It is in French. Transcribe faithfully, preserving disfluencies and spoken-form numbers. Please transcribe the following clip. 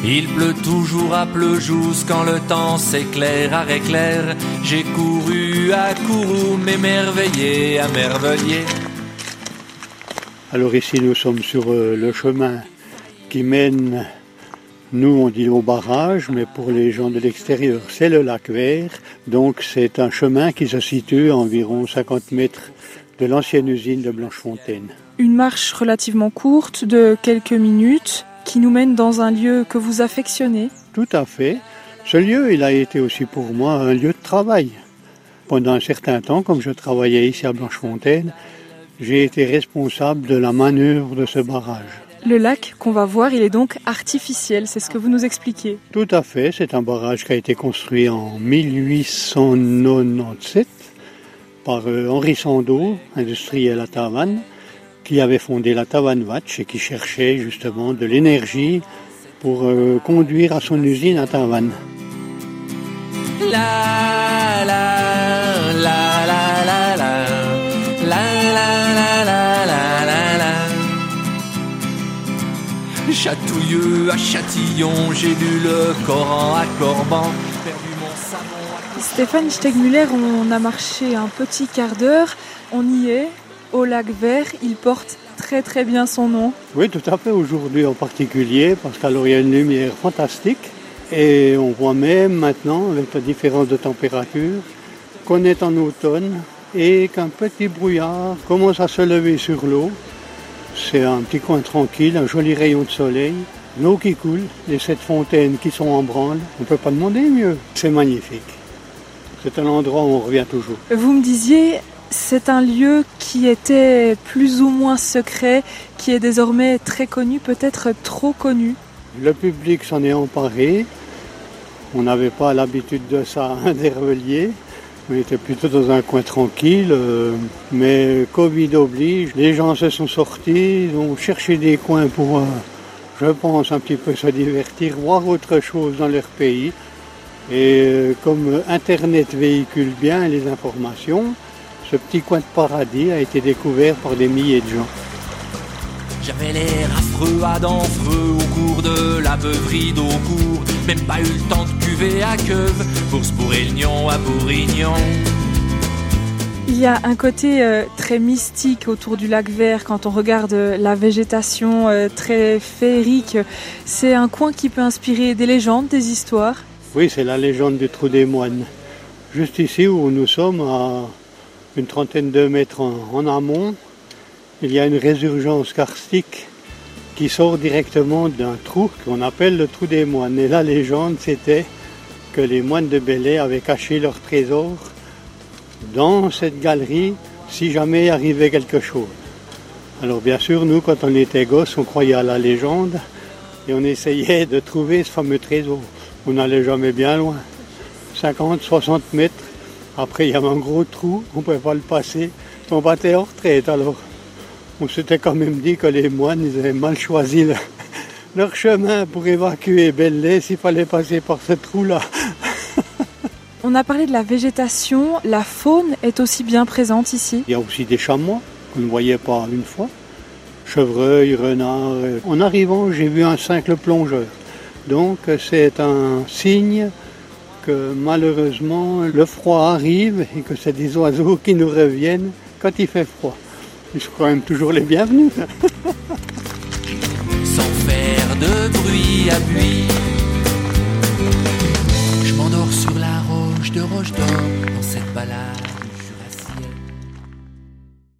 Il pleut toujours à Plejous quand le temps s'éclaire à Réclair. J'ai couru à Kourou, m'émerveiller à Merveiller. Alors ici nous sommes sur euh, le chemin qui mène, nous on dit au barrage, mais pour les gens de l'extérieur c'est le lac Vert. Donc c'est un chemin qui se situe à environ cinquante mètres de l'ancienne usine de Blanchefontaine. Une marche relativement courte de quelques minutes qui nous mène dans un lieu que vous affectionnez. Tout à fait. Ce lieu, il a été aussi pour moi un lieu de travail. Pendant un certain temps, comme je travaillais ici à Blanchefontaine, j'ai été responsable de la manœuvre de ce barrage. Le lac qu'on va voir, il est donc artificiel, c'est ce que vous nous expliquez. Tout à fait, c'est un barrage qui a été construit en mille huit cent quatre-vingt-dix-sept par euh, Henri Sandeau, industriel à Tavannes, qui avait fondé la Tavannes Watch et qui cherchait justement de l'énergie pour euh, conduire à son usine à Tavannes. La la la la la la la la la la la la la. Chatouilleux à Châtillon, j'ai lu le Coran à Corban, perdu mon savon à... Stéphane Stegmuller, on a marché un petit quart d'heure, on y est, au lac Vert, il porte très très bien son nom. Oui, tout à fait, aujourd'hui en particulier, parce qu'alors il y a une lumière fantastique, et on voit même maintenant, avec la différence de température, qu'on est en automne, et qu'un petit brouillard commence à se lever sur l'eau. C'est un petit coin tranquille, un joli rayon de soleil, l'eau qui coule, les sept fontaines qui sont en branle, on ne peut pas demander mieux. C'est magnifique. C'est un endroit où on revient toujours. Vous me disiez, c'est un lieu qui était plus ou moins secret, qui est désormais très connu, peut-être trop connu. Le public s'en est emparé. On n'avait pas l'habitude de ça à Dervelier. On était plutôt dans un coin tranquille, euh, mais Covid oblige, les gens se sont sortis, ils ont cherché des coins pour, euh, je pense, un petit peu se divertir, voir autre chose dans leur pays. Et euh, comme Internet véhicule bien les informations, ce petit coin de paradis a été découvert par des milliers de gens. J'avais l'air affreux à denfreux au cours de la beuverie d'Aucourt. Même pas eu le temps de cuver à Queuve, bourse pour Aignan à Bourignon. Il y a un côté euh, très mystique autour du lac Vert quand on regarde euh, la végétation euh, très féerique. C'est un coin qui peut inspirer des légendes, des histoires. Oui, c'est la légende du Trou des Moines. Juste ici où nous sommes, à une trentaine de mètres en, en amont, il y a une résurgence karstique qui sort directement d'un trou qu'on appelle le Trou des Moines. Et la légende, c'était que les moines de Belley avaient caché leur trésor dans cette galerie si jamais arrivait quelque chose. Alors bien sûr, nous, quand on était gosses, on croyait à la légende et on essayait de trouver ce fameux trésor. On n'allait jamais bien loin, cinquante, soixante mètres. Après, il y avait un gros trou, on ne pouvait pas le passer. On battait en retraite alors. On s'était quand même dit que les moines ils avaient mal choisi le, leur chemin pour évacuer Belley s'il fallait passer par ce trou-là. On a parlé de la végétation, la faune est aussi bien présente ici. Il y a aussi des chamois qu'on ne voyait pas une fois, chevreuils, renards. En arrivant, j'ai vu un cingle plongeur. Donc c'est un signe que malheureusement le froid arrive et que c'est des oiseaux qui nous reviennent quand il fait froid. Ils sont quand même toujours les bienvenus. Sans faire de bruit à buis, je m'endors sur la roche de Roche d'Or dans cette balade